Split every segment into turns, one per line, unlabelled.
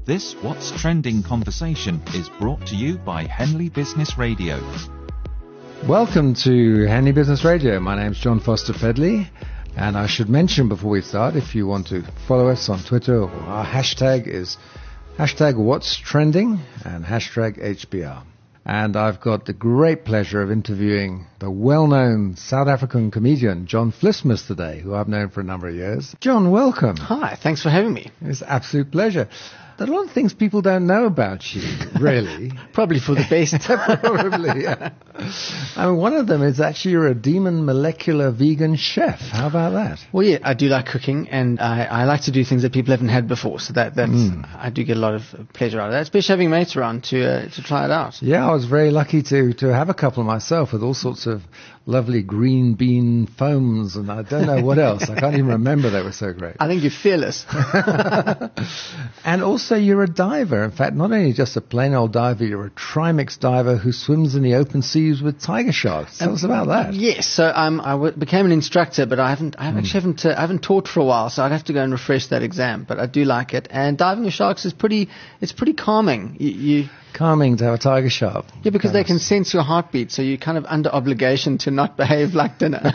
This What's Trending conversation is brought to you by Henley Business Radio.
Welcome to Henley Business Radio. My name's John Foster Pedley, and I should mention before we start, if you want to follow us on Twitter, our hashtag is hashtag What's Trending and hashtag HBR. And I've got the great pleasure of interviewing the well-known South African comedian John Vlismas today, who I've known for a number of years. John, welcome.
Hi, thanks for having me.
It's an absolute pleasure. There are a lot of things people don't know about you, really.
Probably for the best.
Probably, yeah. I mean, one of them is actually you're a demon molecular vegan chef. How about that?
Well, yeah, I do like cooking, and I like to do things that people haven't had before. So that's I do get a lot of pleasure out of that, especially having mates around to try it out.
Yeah, I was very lucky to have a couple myself with all sorts of lovely green bean foams, and I don't know what else. I can't even remember. They were so great.
I think you're fearless.
And also you're a diver. In fact, not only just a plain old diver, you're a trimix diver who swims in the open seas with tiger sharks. Tell us about that.
Yes, so I became an instructor, but I haven't taught for a while, so I'd have to go and refresh that exam. But I do like it, and diving with sharks is pretty calming.
Calming to have a tiger shark.
Yeah, because they can sense your heartbeat, so you're kind of under obligation to not behave like dinner.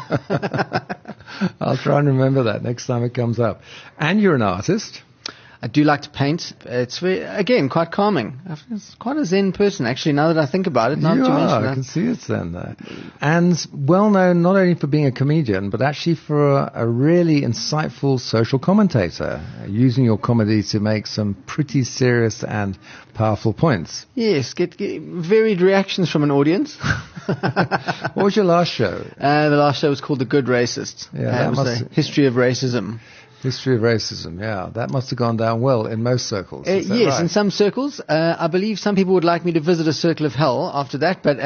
I'll try and remember that next time it comes up. And you're an artist.
I do like to paint. It's again quite calming. It's quite a zen person, actually. Now that I think about it,
I can see it then there. And well known not only for being a comedian, but actually for a really insightful social commentator, using your comedy to make some pretty serious and powerful points.
Yes, get varied reactions from an audience.
What was your last show?
The last show was called The Good Racists.
Yeah,
it was a history of racism.
History of racism, yeah. That must have gone down well in most circles.
Yes, right? In some circles. I believe some people would like me to visit a circle of hell after that, but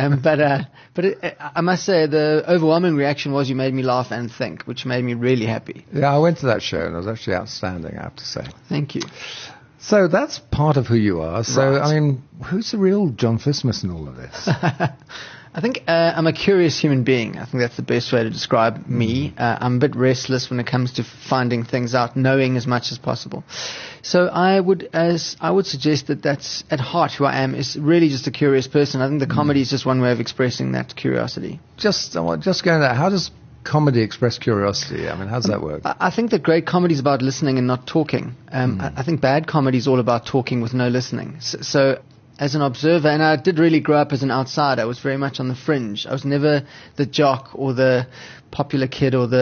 I must say the overwhelming reaction was you made me laugh and think, which made me really happy.
Yeah, I went to that show and it was actually outstanding, I have to say.
Thank you.
So that's part of who you are. So,
right.
I mean, who's the real John Vlismas in all of this?
I think I'm a curious human being. I think that's the best way to describe me. I'm a bit restless when it comes to finding things out, knowing as much as possible. So I would suggest that that's at heart who I am, is really just a curious person. I think the comedy is just one way of expressing that curiosity.
Just going there, how does comedy express curiosity? I mean, how does that work?
I think that great comedy is about listening and not talking. I think bad comedy is all about talking with no listening. So as an observer, and I did really grow up as an outsider. I was very much on the fringe. I was never the jock or the popular kid or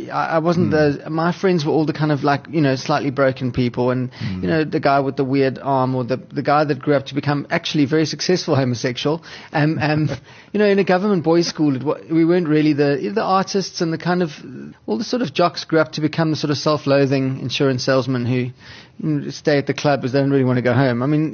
I wasn't my friends were all the kind of like, slightly broken people and, the guy with the weird arm or the guy that grew up to become actually very successful homosexual. In a government boys' school, we weren't really the artists and the kind of, all the sort of jocks grew up to become the sort of self-loathing insurance salesman who stay at the club because they don't really want to go home. I mean,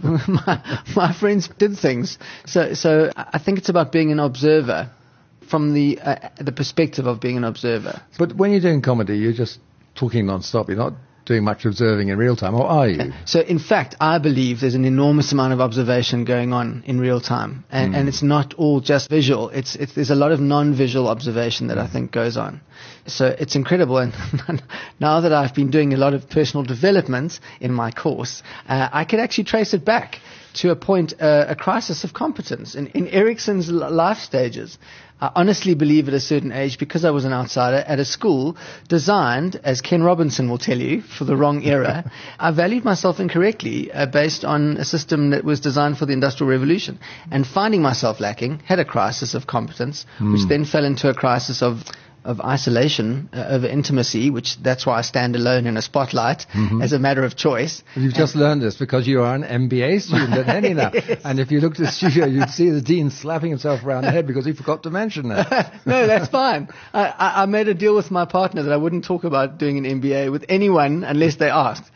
my friends did things. So I think it's about being an observer from the perspective of being an observer.
But when you're doing comedy, you're just talking non-stop. You're not doing much observing in real time, or are you?
So, in fact, I believe there's an enormous amount of observation going on in real time. And it's not all just visual. There's a lot of non-visual observation that I think goes on. So it's incredible. And now that I've been doing a lot of personal development in my course, I can actually trace it back to a point, a crisis of competence. In Erickson's life stages, I honestly believe at a certain age, because I was an outsider at a school designed, as Ken Robinson will tell you, for the wrong era, I valued myself incorrectly based on a system that was designed for the Industrial Revolution. And finding myself lacking, had a crisis of competence, which then fell into a crisis of isolation over intimacy, which that's why I stand alone in a spotlight as a matter of choice.
You've just learned this because you are an MBA student at Henley now. Yes. And if you looked at the studio, you'd see the dean slapping himself around the head because he forgot to mention that.
No, that's fine. I made a deal with my partner that I wouldn't talk about doing an MBA with anyone unless they asked.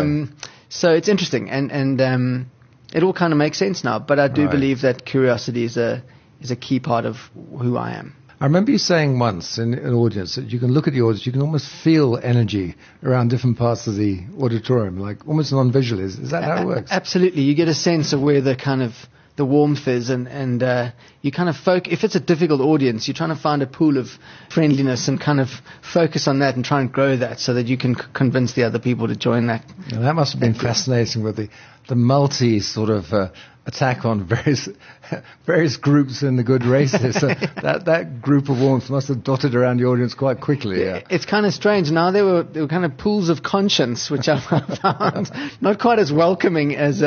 So it's interesting, and it all kind of makes sense now. But I do believe that curiosity is a key part of who I am.
I remember you saying once in an audience that you can look at the audience, you can almost feel energy around different parts of the auditorium, like almost non-visual. Is that how it works?
Absolutely. You get a sense of where the kind of the warmth is, and you kind of if it's a difficult audience, you're trying to find a pool of friendliness and kind of focus on that and try and grow that so that you can convince the other people to join that.
And that must have been fascinating with the multi sort of attack on various groups in the good races. So that group of warmth must have dotted around the audience quite quickly. Yeah.
It's kind of strange. Now there were kind of pools of conscience, which I found not quite as welcoming as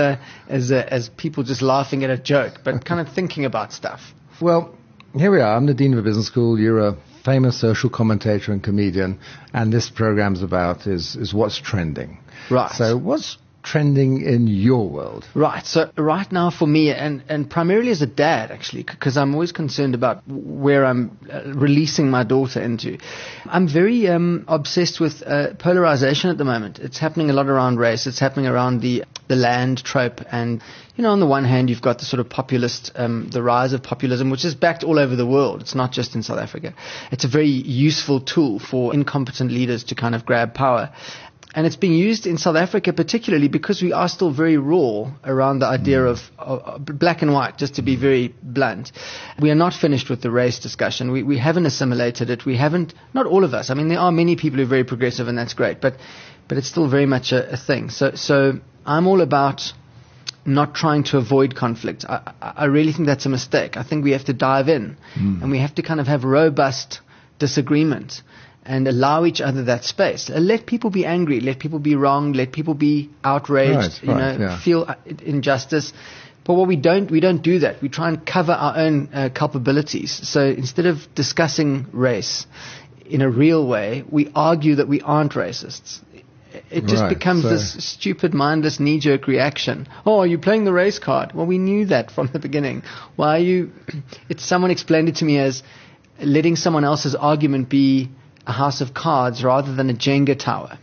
people just laughing at a joke, but kind of thinking about stuff.
Well, here we are. I'm the Dean of a Business School. You're a famous social commentator and comedian, and this program's about is what's trending.
Right.
So what's trending in your world?
Right. So right now for me, and primarily as a dad, actually, because I'm always concerned about where I'm releasing my daughter into. I'm very obsessed with polarization at the moment. It's happening a lot around race. It's happening around the land trope. And, on the one hand, you've got the sort of populist, the rise of populism, which is backed all over the world. It's not just in South Africa. It's a very useful tool for incompetent leaders to kind of grab power. And it's being used in South Africa particularly because we are still very raw around the idea of black and white, just to be very blunt. We are not finished with the race discussion. We haven't assimilated it. We haven't, not all of us. I mean, there are many people who are very progressive, and that's great. But it's still very much a thing. So I'm all about not trying to avoid conflict. I really think that's a mistake. I think we have to dive in, and we have to kind of have robust disagreement and allow each other that space. Let people be angry. Let people be wrong. Let people be outraged. Feel injustice. But what we don't do that. We try and cover our own culpabilities. So instead of discussing race in a real way, we argue that we aren't racists. It just becomes this stupid, mindless, knee-jerk reaction. Oh, you're playing the race card. Well, we knew that from the beginning. Why are you? Someone explained it to me as letting someone else's argument be a house of cards rather than a Jenga tower.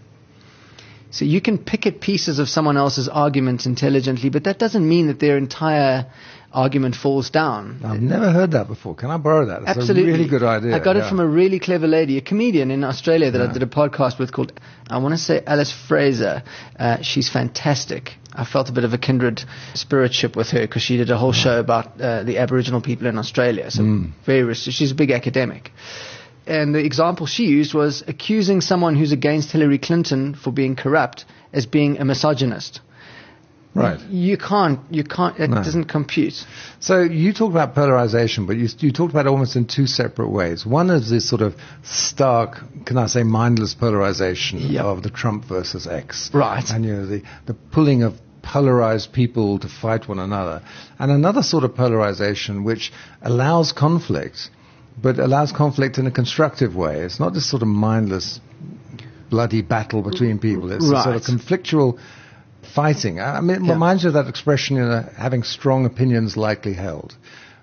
So you can pick at pieces of someone else's argument intelligently, but that doesn't mean that their entire argument falls down.
I've never heard that before. Can I borrow that? It's
Absolutely.
a really good idea.
I got it from a really clever lady, a comedian in Australia that I did a podcast with called, I want to say Alice Fraser. She's fantastic. I felt a bit of a kindred spiritship with her because she did a whole show about the Aboriginal people in Australia. So she's a big academic. And the example she used was accusing someone who's against Hillary Clinton for being corrupt as being a misogynist.
Right.
You can't, it doesn't compute.
So you talk about polarization, but you talked about it almost in two separate ways. One is this sort of stark, can I say, mindless polarization of the Trump versus X.
Right.
And, the pulling of polarized people to fight one another. And another sort of polarization which allows conflict, but allows conflict in a constructive way. It's not this sort of mindless, bloody battle between people. It's a sort of conflictual fighting. I mean, it reminds you of that expression, having strong opinions lightly held.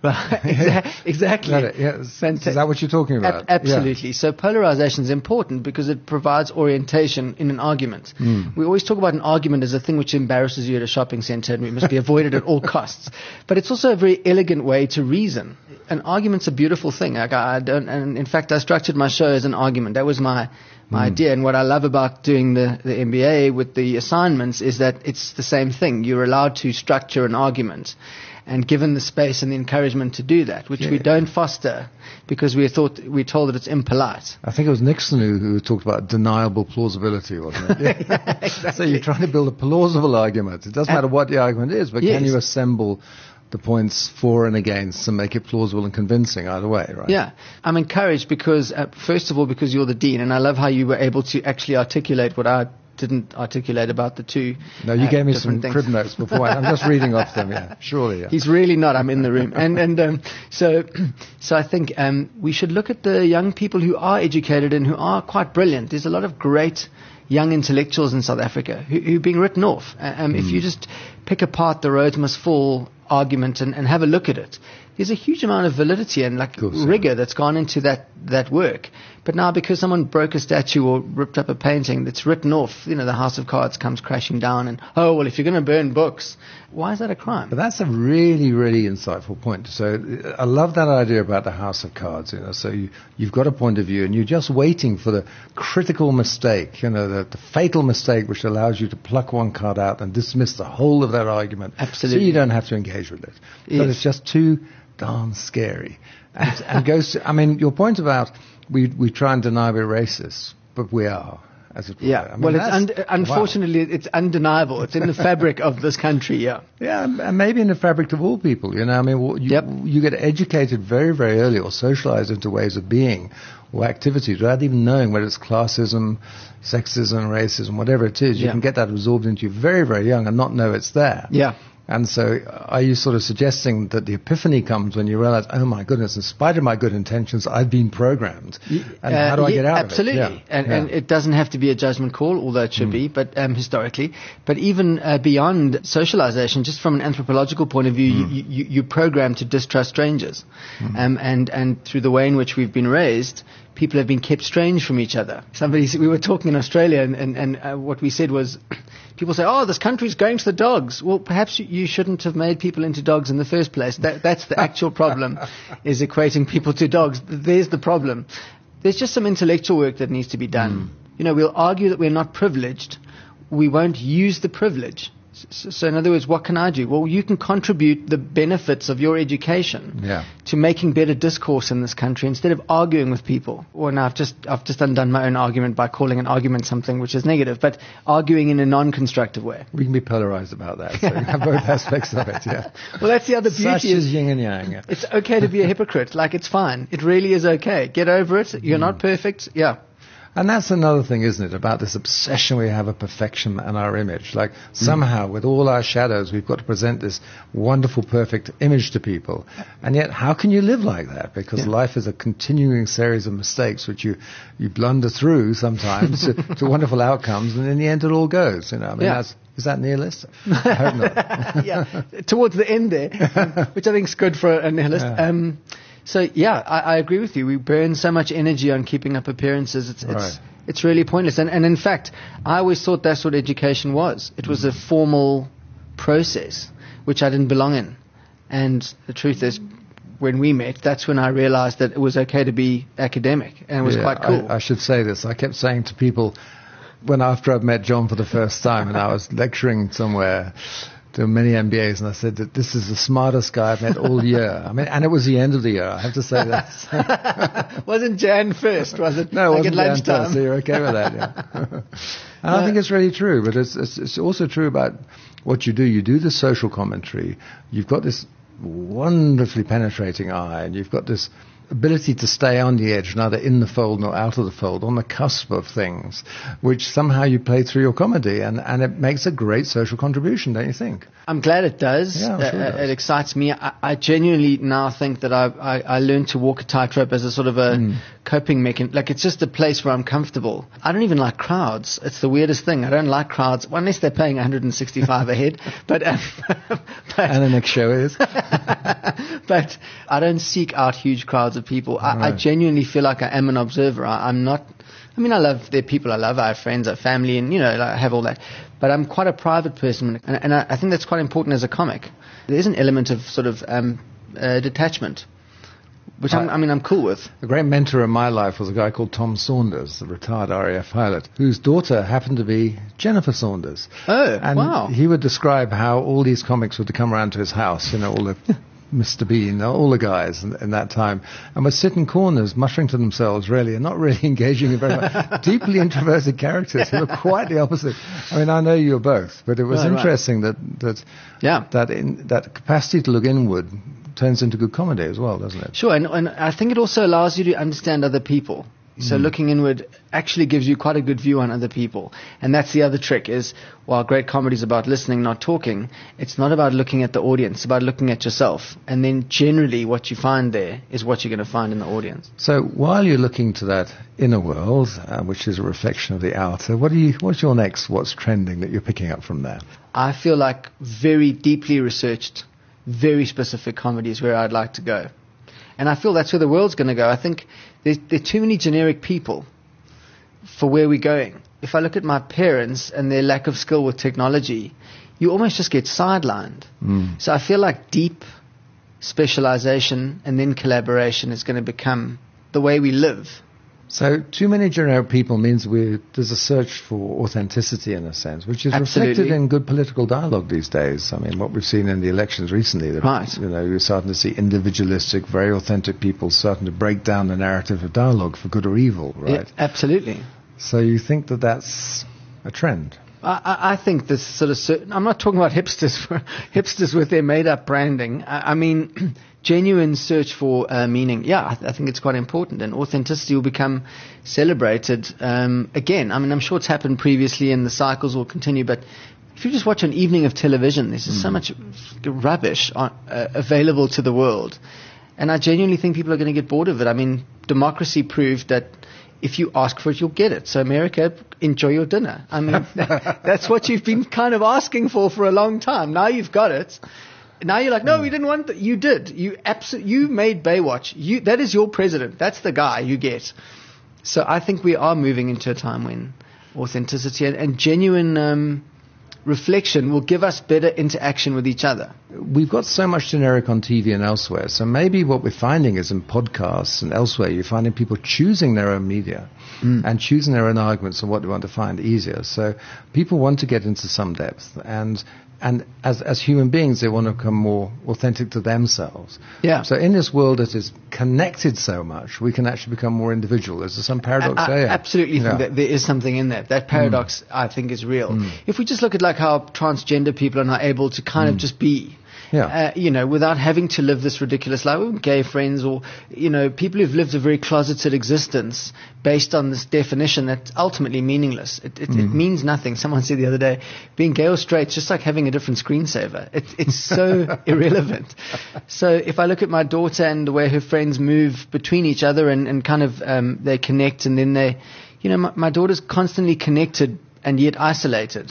Exactly.
Is that what you're talking about?
Absolutely. Yeah. So polarization is important because it provides orientation in an argument. We always talk about an argument as a thing which embarrasses you at a shopping center and it must be avoided at all costs. But it's also a very elegant way to reason. An argument's a beautiful thing. And in fact, I structured my show as an argument. That was my idea. And what I love about doing the MBA with the assignments is that it's the same thing. You're allowed to structure an argument and given the space and the encouragement to do that, which we don't foster because we're told that it's impolite.
I think it was Nixon who talked about deniable plausibility, wasn't it?
Exactly.
So you're trying to build a plausible argument. It doesn't matter what the argument is, but can you assemble the points for and against and make it plausible and convincing either way, right?
Yeah. I'm encouraged because, first of all, because you're the dean, and I love how you were able to actually articulate what I didn't articulate about the two.
No, you gave me some
things.
crib notes before. I'm just reading off them, surely. Yeah.
He's really not. I'm in the room. So I think we should look at the young people who are educated and who are quite brilliant. There's a lot of great young intellectuals in South Africa who are being written off. If you just pick apart the roads must fall argument and have a look at it, there's a huge amount of validity and rigor that's gone into that work. But now because someone broke a statue or ripped up a painting that's written off, the House of Cards comes crashing down and, if you're going to burn books, why is that a crime?
But that's a really, really insightful point. So I love that idea about the House of Cards. So you've got a point of view and you're just waiting for the critical mistake, the fatal mistake which allows you to pluck one card out and dismiss the whole of that argument.
Absolutely.
So you don't have to engage engage with it. But it's just too darn scary. And goes to, I mean, your point about we try and deny we're racist, but we are. As it were.
Yeah,
I mean,
well, unfortunately,
wow.
It's undeniable. It's in the fabric of this country, yeah.
Yeah, and maybe in the fabric of all people, you know. I mean, you get educated very, very early or socialized into ways of being or activities without even knowing whether it's classism, sexism, racism, whatever it is. You can get that absorbed into you very, very young and not know it's there.
Yeah.
And so are you sort of suggesting that the epiphany comes when you realize, oh my goodness, in spite of my good intentions, I've been programmed. And how do I get out
absolutely.
of it?
And it doesn't have to be a judgment call, although it should be, but historically. But even beyond socialization, just from an anthropological point of view, you're programmed to distrust strangers. And through the way in which we've been raised, people have been kept strange from each other. We were talking in Australia, and what we said was, people say, oh, this country's going to the dogs. Well, perhaps you shouldn't have made people into dogs in the first place. That's the actual problem, is equating people to dogs. There's the problem. There's just some intellectual work that needs to be done. You know, we'll argue that we're not privileged. We won't use the privilege. So in other words, what can I do? Well, you can contribute the benefits of your education to making better discourse in this country instead of arguing with people. Well, now I've just undone my own argument by calling an argument something which is negative, but arguing in a non-constructive way.
We can be polarized about that. So we have both aspects of it, yeah.
Well, that's the other beauty.
Such is yin and yang. Yeah.
It's okay to be a hypocrite. Like, it's fine. It really is okay. Get over it. You're not perfect. Yeah.
And that's another thing, isn't it, about this obsession we have of perfection and our image. Like, somehow, with all our shadows, we've got to present this wonderful, perfect image to people. And yet, how can you live like that? Because life is a continuing series of mistakes which you blunder through sometimes to wonderful outcomes, and in the end, it all goes. You know, I mean, is that nihilist? I hope not.
Yeah, towards the end there, which I think is good for a nihilist.
Yeah.
So, I agree with you. We burn so much energy on keeping up appearances. It's really pointless. And in fact, I always thought that's what education was. It was a formal process, which I didn't belong in. And the truth is, when we met, that's when I realized that it was okay to be academic. And it was quite cool.
I should say this. I kept saying to people, after I'd met John for the first time and I was lecturing somewhere, to many MBAs, and I said that this is the smartest guy I've met all year. I mean, and it was the end of the year, I have to say that.
Wasn't Jan first, was it?
No, it
wasn't
Jan
lunchtime.
first, so you're okay with that, yeah. And I think it's really true, but it's also true about what you do. You do the social commentary. You've got this wonderfully penetrating eye, and you've got this ability to stay on the edge, neither in the fold nor out of the fold, on the cusp of things, which somehow you play through your comedy, and it makes a great social contribution, don't you think?
I'm glad it does.
Yeah, I'm sure it does.
It excites me. I genuinely now think that I learned to walk a tightrope as a sort of a coping mechanism. Like, it's just a place where I'm comfortable. I don't even like crowds. It's the weirdest thing. I don't like crowds, unless they're paying 165 a head. But and
the next show is.
But I don't seek out huge crowds of people. I genuinely feel like I am an observer. I'm not. I mean, I love the people I love. I have friends, I have family, and I have all that. But I'm quite a private person, and I think that's quite important as a comic. There's an element of sort of detachment, which I'm cool with.
A great mentor in my life was a guy called Tom Saunders, the retired RAF pilot, whose daughter happened to be Jennifer Saunders.
Oh,
and
wow.
He would describe how all these comics would come around to his house, all the Mr. Bean, all the guys in that time, and would sit in corners muttering to themselves, really, and not really engaging in very much. Deeply introverted characters who were quite the opposite. I mean, I know you're both, but it was interesting that capacity to look inward turns into good comedy as well, doesn't it?
Sure, and I think it also allows you to understand other people. So looking inward actually gives you quite a good view on other people. And that's the other trick is, while great comedy is about listening, not talking, it's not about looking at the audience. It's about looking at yourself. And then generally what you find there is what you're going to find in the audience.
So while you're looking to that inner world, which is a reflection of the outer, what's your next, what's trending that you're picking up from there?
I feel like very deeply researched, very specific comedy is where I'd like to go. And I feel that's where the world's going to go. I think there are too many generic people for where we're going. If I look at my parents and their lack of skill with technology, you almost just get sidelined. So I feel like deep specialization and then collaboration is going to become the way we live.
So too many generic people means there's a search for authenticity in a sense, which is reflected in good political dialogue these days. I mean, what we've seen in the elections recently, you're starting to see individualistic, very authentic people starting to break down the narrative of dialogue for good or evil, right?
Yeah, absolutely.
So you think that that's a trend?
I think this sort of... I'm not talking about hipsters with their made-up branding. I mean... genuine search for meaning, I think it's quite important, and authenticity will become celebrated again. I mean, I'm sure it's happened previously and the cycles will continue, but if you just watch an evening of television, there's just so much rubbish available to the world, and I genuinely think people are going to get bored of it. I mean, democracy proved that if you ask for it, you'll get it. So America, enjoy your dinner. I mean, that's what you've been kind of asking for a long time. Now you've got it. Now you're like, no, we didn't want that. You did. You made Baywatch. That is your president. That's the guy you get. So I think we are moving into a time when authenticity and genuine reflection will give us better interaction with each other.
We've got so much generic on TV and elsewhere. So maybe what we're finding is in podcasts and elsewhere, you're finding people choosing their own media and choosing their own arguments on what they want to find easier. So people want to get into some depth, and as human beings, they want to become more authentic to themselves.
Yeah.
So in this world that is connected so much, we can actually become more individual. Is there some paradox there?
I absolutely think that there is something in that. That paradox, I think, is real. If we just look at like how transgender people are now able to kind of just be, without having to live this ridiculous life, with gay friends or, people who've lived a very closeted existence based on this definition that's ultimately meaningless. It means nothing. Someone said the other day, being gay or straight is just like having a different screensaver. It's so irrelevant. So if I look at my daughter and the way her friends move between each other and kind of they connect, and then they, my daughter's constantly connected and yet isolated.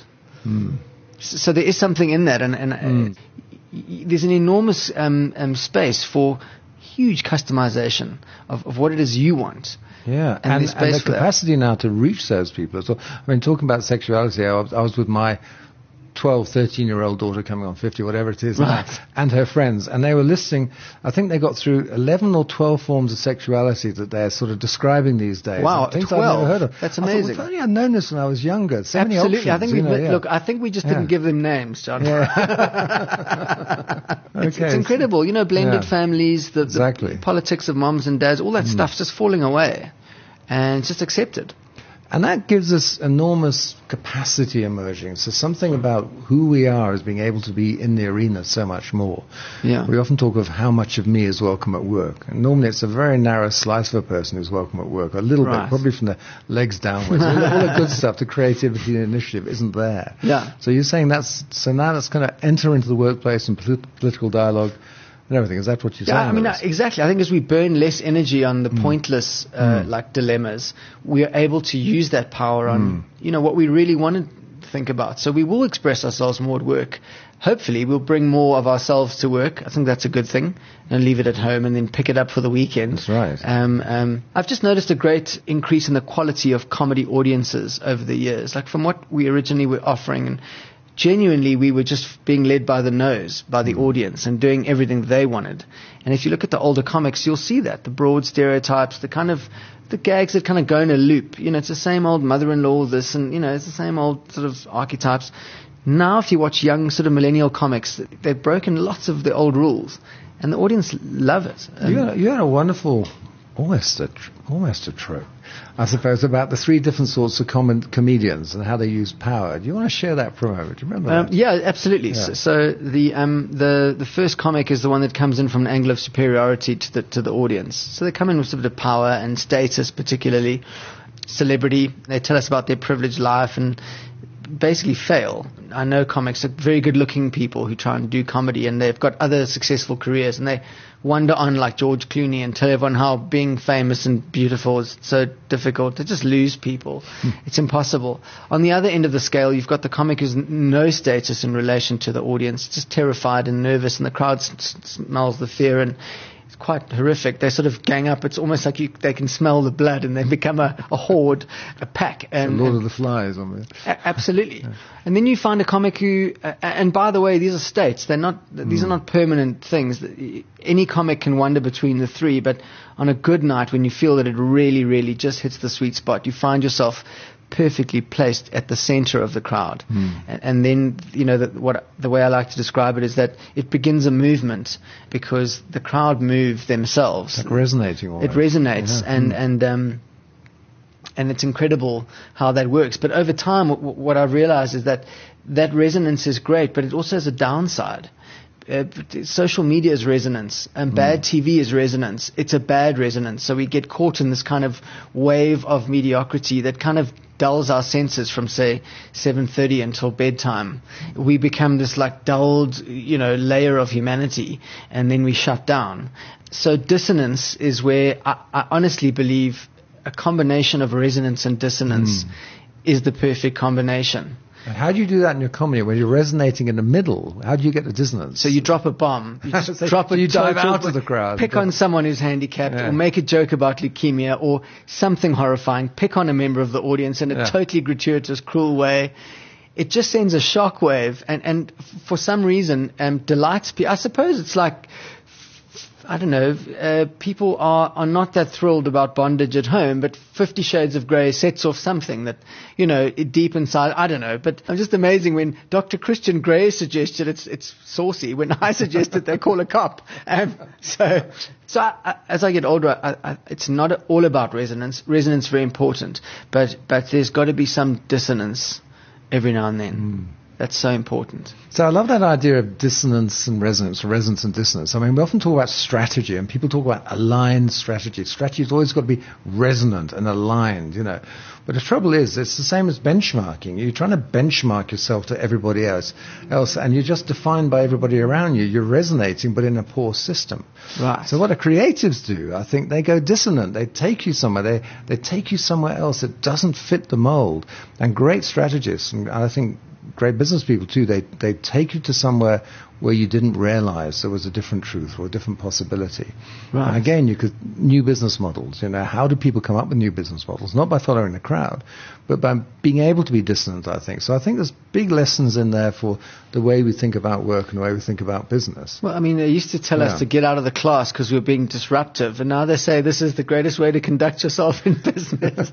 So there is something in that, and there's an enormous space for huge customization of what it is you want.
Yeah, and the capacity now to reach those people. So, I mean, talking about sexuality, I was with my 12, 13-year-old daughter coming on 50, whatever it is, and her friends, and they were listing, I think they got through 11 or 12 forms of sexuality that they're sort of describing these days.
Wow,
things
12.
I've never heard of.
That's amazing.
I thought, well, if only I'd known this when I was younger. So many
Absolutely.
options,
I think we just didn't give them names, John.
Yeah.
It's incredible. Blended families, the politics of moms and dads, all that stuff's just falling away, and it's just accepted.
And that gives us enormous capacity emerging. So something about who we are is being able to be in the arena so much more.
Yeah.
We often talk of how much of me is welcome at work. And normally it's a very narrow slice of a person who's welcome at work. A little bit, probably from the legs downwards. all the good stuff, the creativity and initiative isn't there.
Yeah.
So you're saying now that's going to enter into the workplace and political dialogue and everything. Is that what you're saying?
I mean, exactly. I think as we burn less energy on the pointless like dilemmas, we are able to use that power on what we really want to think about. So we will express ourselves more at work. Hopefully we'll bring more of ourselves to work. I think that's a good thing, and leave it at home and then pick it up for the weekend.
That's right.
I've just noticed a great increase in the quality of comedy audiences over the years, like from what we originally were offering, and genuinely, we were just being led by the nose, by the audience, and doing everything they wanted. And if you look at the older comics, you'll see that. The broad stereotypes, the gags that kind of go in a loop. It's the same old mother-in-law, this, and, it's the same old sort of archetypes. Now, if you watch young sort of millennial comics, they've broken lots of the old rules, and the audience love it.
You had a wonderful, almost a trope, I suppose, about the three different sorts of comedians and how they use power. Do you want to share that for a moment? Do you remember that?
Yeah, absolutely.
Yeah.
So the first comic is the one that comes in from an angle of superiority to the audience. So they come in with a bit of power and status, particularly celebrity. They tell us about their privileged life and basically fail. I know comics are very good-looking people who try and do comedy, and they've got other successful careers, and they wander on like George Clooney and tell everyone how being famous and beautiful is so difficult. They just lose people. It's impossible. On the other end of the scale, you've got the comic who's no status in relation to the audience, just terrified and nervous, and the crowd smells the fear, and quite horrific. They sort of gang up. It's almost like they can smell the blood, and they become a horde, a pack. And
Lord of the Flies on it.
Absolutely. Yeah. And then you find a comic who, and by the way, these are states. These are not permanent things. Any comic can wander between the three, but on a good night, when you feel that it really, really just hits the sweet spot, you find yourself perfectly placed at the center of the crowd. And then, the way I like to describe it is that it begins a movement, because the crowd move themselves.
Like resonating almost.
It resonates, and it's incredible how that works. But over time, what I've realized is that resonance is great, but it also has a downside. Social media is resonance, and bad TV is resonance. It's a bad resonance. So we get caught in this kind of wave of mediocrity that kind of dulls our senses from, say, 7:30 until bedtime. We become this like dulled, layer of humanity, and then we shut down. So dissonance is where I honestly believe a combination of resonance and dissonance is the perfect combination.
How do you do that in your comedy when you're resonating in the middle? How do you get the dissonance?
So you drop a bomb. You just drop it.
You dive out of the crowd.
Pick on someone who's handicapped, or make a joke about leukemia, or something horrifying. Pick on a member of the audience in a totally gratuitous, cruel way. It just sends a shockwave, and for some reason, delights people. I suppose it's like, I don't know, people are not that thrilled about bondage at home, but 50 Shades of Grey sets off something that, deep inside, I don't know. But I'm just amazing when Dr. Christian Grey suggested it's saucy. When I suggested they call a cop. So as I get older, it's not all about resonance. Resonance is very important, but there's got to be some dissonance every now and then. That's so important.
So I love that idea of dissonance and resonance, or resonance and dissonance. I mean, we often talk about strategy, and people talk about aligned strategy. Strategy's always got to be resonant and aligned, But the trouble is, it's the same as benchmarking. You're trying to benchmark yourself to everybody else, and you're just defined by everybody around you. You're resonating, but in a poor system.
Right.
So what the creatives do, I think, they go dissonant. They take you somewhere. They take you somewhere else that doesn't fit the mold. And great strategists, and I think great business people too, they take you to somewhere where you didn't realize there was a different truth or a different possibility.
Right.
And again, new business models, how do people come up with new business models? Not by following the crowd, but by being able to be dissonant, I think. So I think there's big lessons in there for the way we think about work and the way we think about business.
Well, I mean, they used to tell us to get out of the class because we were being disruptive, and now they say this is the greatest way to conduct yourself in business.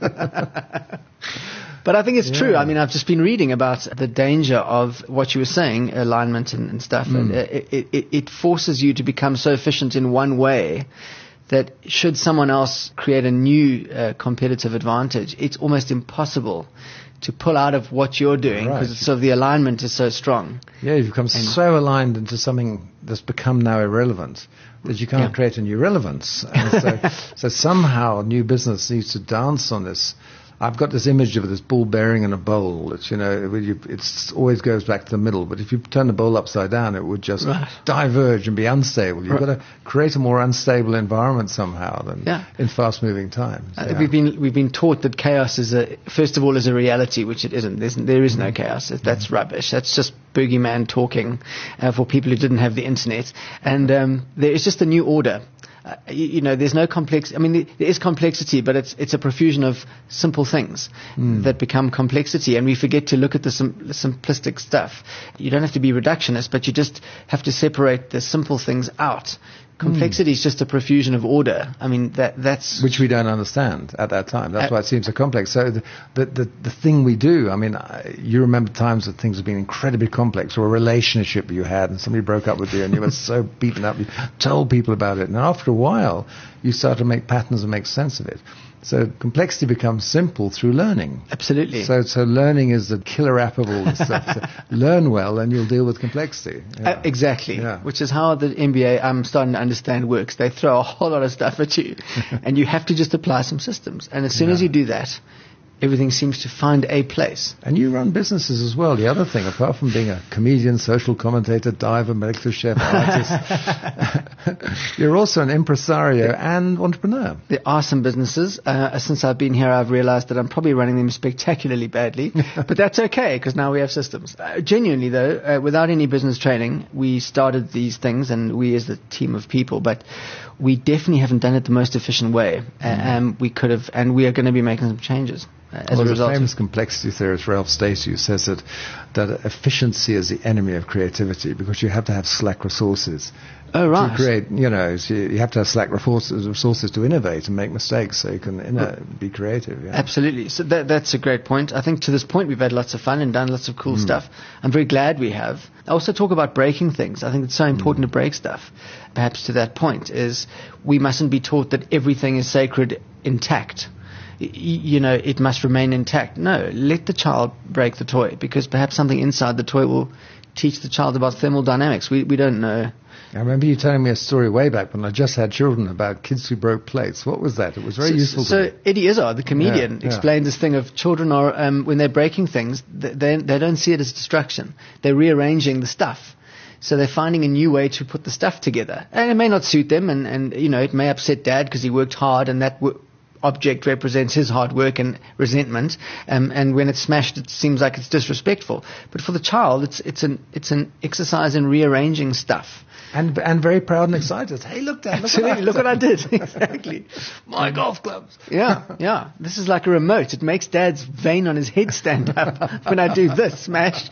But I think it's true. I mean, I've just been reading about the danger of what you were saying, alignment and stuff. And it forces you to become so efficient in one way that should someone else create a new competitive advantage, it's almost impossible to pull out of what you're doing, because sort of the alignment is so strong.
Yeah, you've become so aligned into something that's become now irrelevant that you can't create a new relevance. And so somehow new business needs to dance on this. I've got this image of this ball bearing in a bowl. It's, it always goes back to the middle. But if you turn the bowl upside down, it would just diverge and be unstable. You've got to create a more unstable environment somehow than in fast-moving times.
We've been taught that chaos is first of all is a reality, which it isn't. There is no chaos. That's rubbish. That's just boogeyman talking for people who didn't have the internet. And there is just a new order. There's no complex. I mean, there is complexity, but it's a profusion of simple things that become complexity, and we forget to look at the simplistic stuff. You don't have to be reductionist, but you just have to separate the simple things out. Complexity is just a profusion of order. I mean, that's...
Which we don't understand at that time. That's why it seems so complex. So the thing we do, I mean, you remember times that things have been incredibly complex, or a relationship you had and somebody broke up with you and you were so beaten up, you told people about it. And after a while, you start to make patterns and make sense of it. So complexity becomes simple through learning.
Absolutely.
So learning is the killer app of all this stuff. So learn well and you'll deal with complexity. Yeah.
Exactly. Yeah. Which is how the MBA, I'm starting to understand, works. They throw a whole lot of stuff at you and you have to just apply some systems. And as soon as you do that, everything seems to find a place.
And you run businesses as well. The other thing, apart from being a comedian, social commentator, diver, medical chef, artist, you're also an impresario and entrepreneur.
There are some businesses. Since I've been here, I've realized that I'm probably running them spectacularly badly. But that's okay, because now we have systems. Genuinely, though, without any business training, we started these things, and we as the team of people, but we definitely haven't done it the most efficient way. We could have, and we are going to be making some changes as a result.
The famous complexity theorist Ralph Stacey, who says that efficiency is the enemy of creativity, because you have to have slack resources.
Oh, right.
To create, so you have to have slack resources to innovate and make mistakes, so you can be creative. Yeah.
Absolutely. So that's a great point. I think to this point we've had lots of fun and done lots of cool stuff. I'm very glad we have. I also talk about breaking things. I think it's so important to break stuff. Perhaps to that point is we mustn't be taught that everything is sacred intact. It must remain intact. No, let the child break the toy, because perhaps something inside the toy will teach the child about thermodynamics. We don't know.
I remember you telling me a story way back when I just had children about kids who broke plates. What was that? It was very useful to me.
So Eddie Izzard, the comedian, explained this thing of children are, when they're breaking things, they don't see it as destruction. They're rearranging the stuff. So they're finding a new way to put the stuff together. And it may not suit them, and it may upset Dad because he worked hard, and that object represents his hard work and resentment, and when it's smashed, it seems like it's disrespectful. But for the child, it's an exercise in rearranging stuff.
And very proud and excited. Hey, look, Dad,
look what I did. Exactly. My golf clubs. Yeah. This is like a remote. It makes Dad's vein on his head stand up when I do this, smash.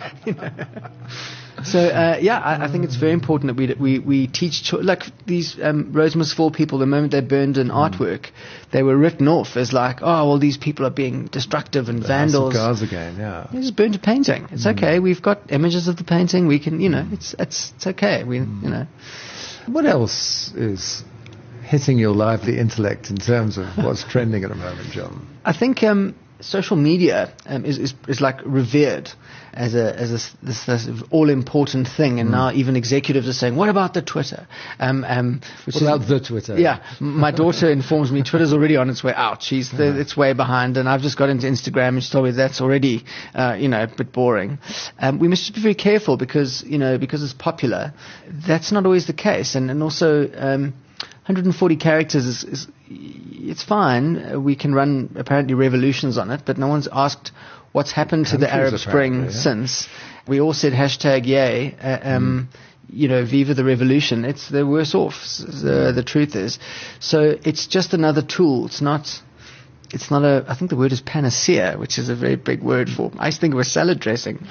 So, I think it's very important that we teach, like these Rose Must Fall people, the moment they burned an artwork, they were written off as like, oh, well, these people are being destructive and vandals.
Cigars again, yeah.
They just burned a painting. It's okay. We've got images of the painting. We can, it's okay.
What else is hitting your lively intellect in terms of what's trending at the moment, John?
I think social media is like revered as this all important thing, and now even executives are saying, "What about the Twitter?"
What about the Twitter?
Yeah, my daughter informs me Twitter's already on its way out. It's way behind, and I've just got into Instagram, and she told me that's already a bit boring. We must just be very careful because it's popular. That's not always the case, and also 140 characters is it's fine. We can run apparently revolutions on it, but no one's asked what's happened to the Arab Spring since. We all said hashtag yay, viva the revolution. They're worse off, the truth is. So it's just another tool. It's not I think the word is panacea, which is a very big word for, I used to think it was salad dressing.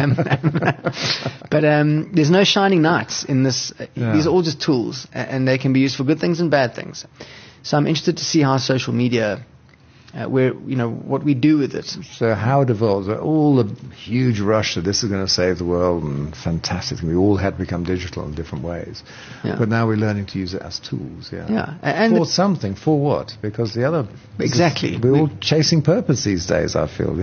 But there's no shining knights in this. These are all just tools, and they can be used for good things and bad things. So I'm interested to see how social media, what we do with it.
So how it evolves. All the huge rush that this is going to save the world and fantastic. We all had to become digital in different ways. Yeah. But now we're learning to use it as tools. And for something. For what? Because the other...
Exactly.
We're all chasing purpose these days, I feel.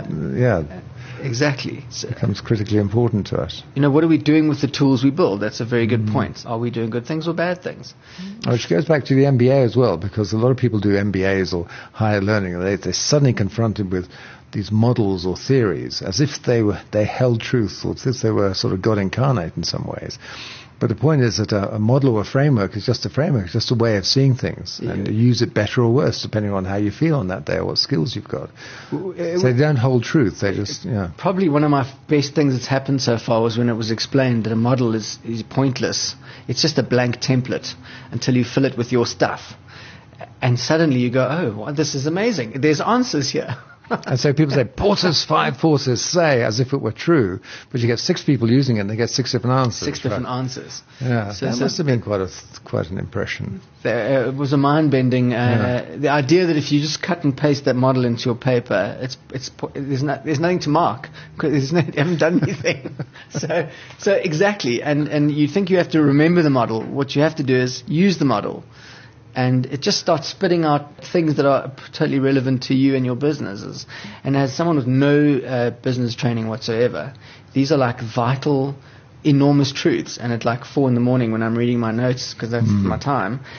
Exactly. So,
it becomes critically important to us.
What are we doing with the tools we build? That's a very good point. Are we doing good things or bad things?
Which goes back to the MBA as well, because a lot of people do MBAs or higher learning, and they're suddenly confronted with these models or theories as if they held truth, or as if they were sort of God incarnate in some ways. But the point is that a model or a framework is just a framework, it's just a way of seeing things, and you use it better or worse depending on how you feel on that day or what skills you've got. So they don't hold truth, they just,
Probably one of my best things that's happened so far was when it was explained that a model is pointless. It's just a blank template until you fill it with your stuff. And suddenly you go, oh, well, this is amazing. There's answers here.
And so people say, five forces say, as if it were true, but you get 6 people using it and they get 6 different answers.
6 different answers.
Yeah, so that must have been quite an impression.
It was a mind-bending, the idea that if you just cut and paste that model into your paper, there's nothing to mark, because you haven't done anything. So exactly, and you think you have to remember the model. What you have to do is use the model. And it just starts spitting out things that are totally relevant to you and your businesses. And as someone with no business training whatsoever, these are like vital, enormous truths. And at like 4 a.m. when I'm reading my notes, because that's my time,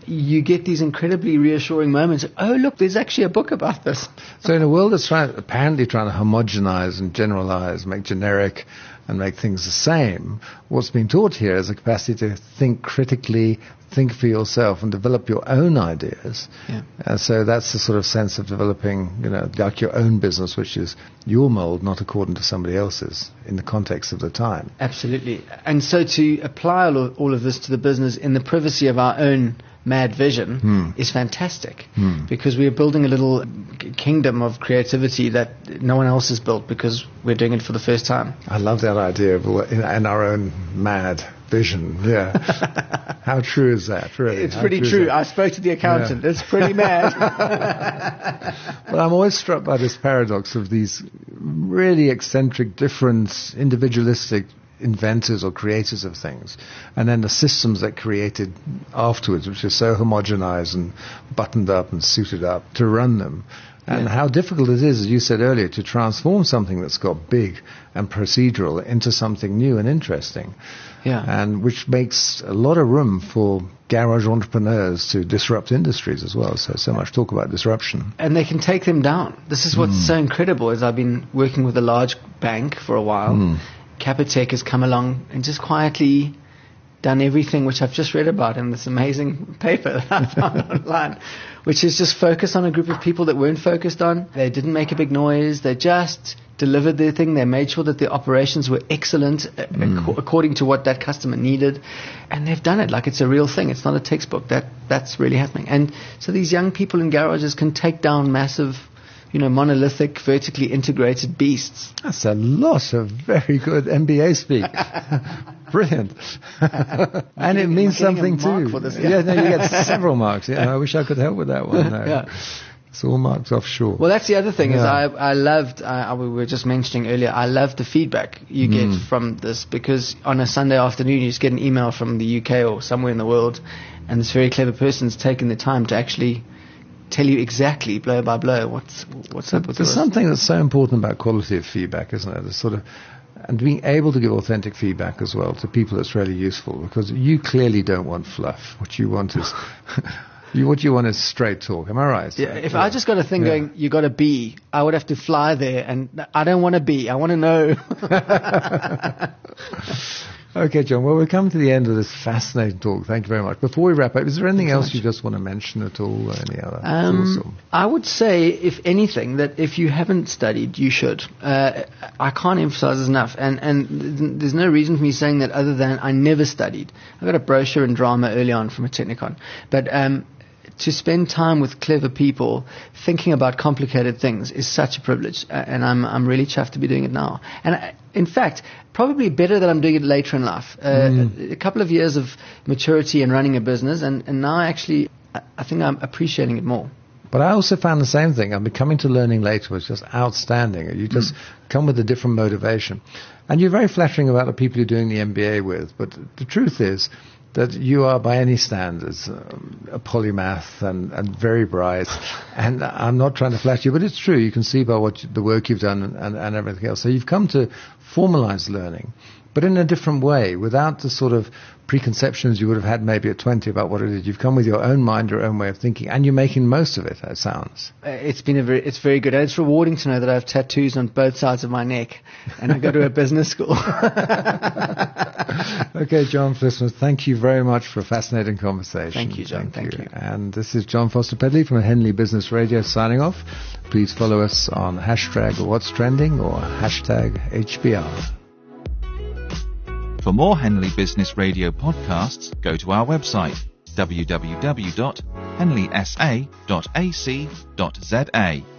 you get these incredibly reassuring moments. Oh, look, there's actually a book about this.
So in a world that's apparently trying to homogenize and generalize, make generic and make things the same, what's being taught here is a capacity to think critically, think for yourself, and develop your own ideas.
Yeah.
So that's the sort of sense of developing, like your own business, which is your mold, not according to somebody else's, in the context of the time.
Absolutely. And so to apply all of this to the business in the privacy of our own mad vision is fantastic, because we are building a little kingdom of creativity that no one else has built, because we're doing it for the first time.
I love that idea of in our own mad vision. Yeah. How true is that? Really?
It's pretty true. I spoke to the accountant. Yeah. It's pretty mad.
But I'm always struck by this paradox of these really eccentric, different, individualistic inventors or creators of things, and then the systems that created afterwards, which are so homogenized and buttoned up and suited up to run them. And how difficult it is, as you said earlier, to transform something that's got big and procedural into something new and interesting.
Yeah.
And which makes a lot of room for garage entrepreneurs to disrupt industries as well. So much talk about disruption.
And they can take them down. This is what's so incredible, is I've been working with a large bank for a while. Capitec has come along and just quietly done everything which I've just read about in this amazing paper that I found online, which is just focus on a group of people that weren't focused on. They didn't make a big noise. They just delivered their thing. They made sure that their operations were excellent according to what that customer needed. And they've done it like it's a real thing. It's not a textbook. That's really happening. And so these young people in garages can take down massive, monolithic, vertically integrated beasts.
That's a lot of very good MBA speak. Brilliant. And it means something too.
For this,
you get several marks. I wish I could help with that one. No.
Yeah.
It's all marks offshore.
Well, that's the other thing, is I loved, we were just mentioning earlier, I loved the feedback you get from this, because on a Sunday afternoon you just get an email from the UK or somewhere in the world, and this very clever person's taken the time to actually tell you exactly, blow by blow, what's up with this.
There's something that's so important about quality of feedback, isn't it? It's sort of, and being able to give authentic feedback as well to people that's really useful, because you clearly don't want fluff. What you want is what you want is straight talk. Am I right?
Yeah. If I just got a thing going, you got a B, I would have to fly there, and I don't want a B. I want to know.
Okay, John. Well, we've come to the end of this fascinating talk. Thank you very much. Before we wrap up, is there anything else you just want to mention at all? Or any other thoughts?
I would say, if anything, that if you haven't studied, you should. I can't emphasize this enough. And there's no reason for me saying that other than I never studied. I got a brochure in drama early on from a Technikon. But to spend time with clever people thinking about complicated things is such a privilege, and I'm really chuffed to be doing it now. And in fact, probably better that I'm doing it later in life. A couple of years of maturity in running a business, and now actually I think I'm appreciating it more.
But I also found the same thing. Coming to learning later was just outstanding. You just come with a different motivation. And you're very flattering about the people you're doing the MBA with, but the truth is that you are, by any standards, a polymath and very bright. And I'm not trying to flatter you, but it's true. You can see by the work you've done and everything else. So you've come to formalize learning, but in a different way, without the sort of preconceptions you would have had maybe at 20 about what it is. You've come with your own mind, your own way of thinking, and you're making most of it, it sounds.
It's very good. And it's rewarding to know that I have tattoos on both sides of my neck, and I go to a business school.
Okay, John Flissman, thank you very much for a fascinating conversation.
Thank you, John. Thank you.
And this is John Foster Pedley from Henley Business Radio signing off. Please follow us on hashtag What's Trending or hashtag HBR.
For more Henley Business Radio podcasts, go to our website www.henleysa.ac.za.